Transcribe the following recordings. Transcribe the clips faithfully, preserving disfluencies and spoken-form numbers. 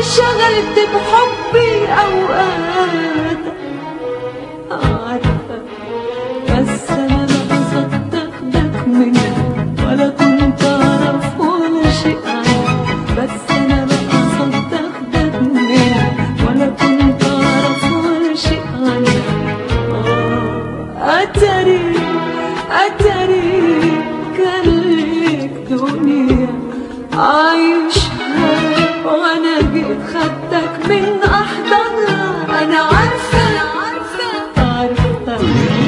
وانشغلت بحبي أوقاتك. عارفة بس أنا لا قصدت أخدك مني ولا كنت أعرف ولا شيء عنك. بس أنا لا قصدت أخدك مني ولا كنت أعرف ولا شيء عنك. أتاري أتاري كان ليك دنيا عايشها وأنا جيت خدتك من أحضانها. أنا عارفة عارفة عارفة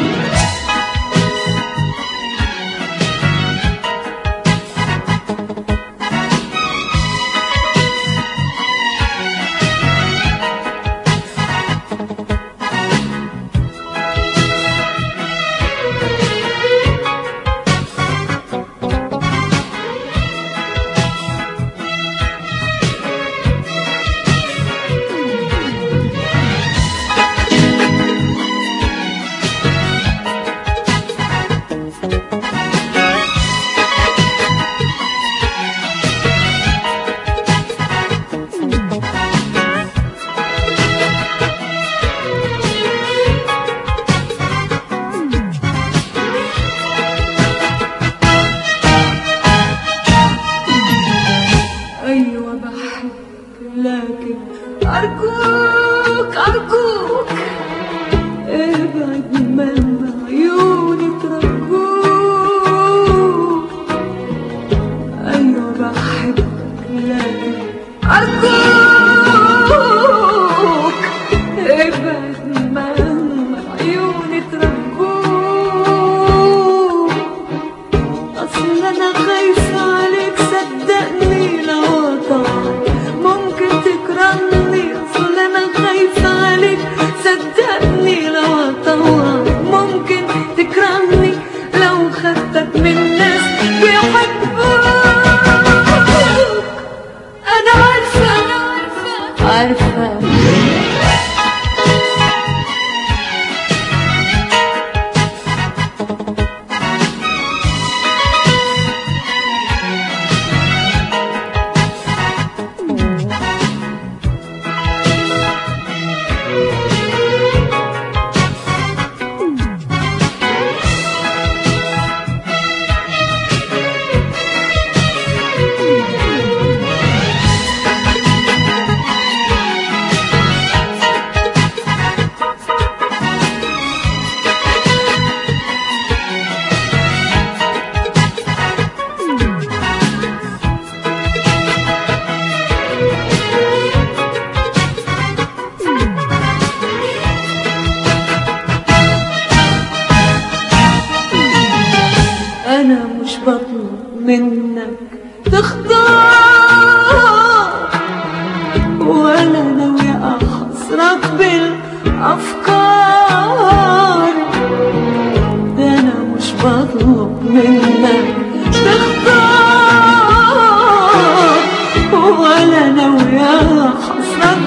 لكن أرجوك أرجوك ابعد من عيوني ترجوك. أيوة بحبك لكن أرجوك ابعد من عيوني ترجوك. أصل أنا خايفة عليك صدقني لو قطعت ممكن تكرهني. أصل أنا خايفة عليك صدقني لو أطوعك ممكن تكرهني لو خدتك من ناس بيحبوك. أنا عارفة عارفة أنا مش بطلب منك تختار ولا ناوية أحصرك بالأفكار. ده أنا مش بطلب منك تختار ولا ناوية أحصرك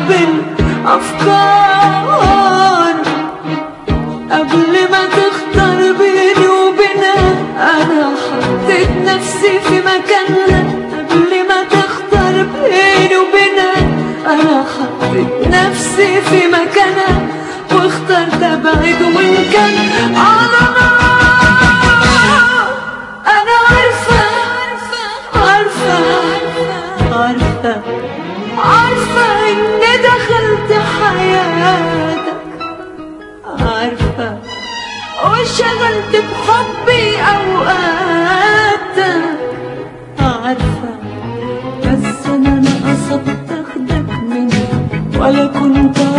بالأفكار. قبل ما تختار بيني وبينك أنا حطيت نفسي في مكانها. قبل ما تختار بيني وبينك أنا حطيت نفسي في مكانها واخترت أبعد وإن كان على نار. أنا عارفة عارفة عارفة عارفة إني دخلت حياتك. عارفة وانشغلت بحبي أوقاتك. عارفة بس أنا لا قصدت أخدك مني ولا كنت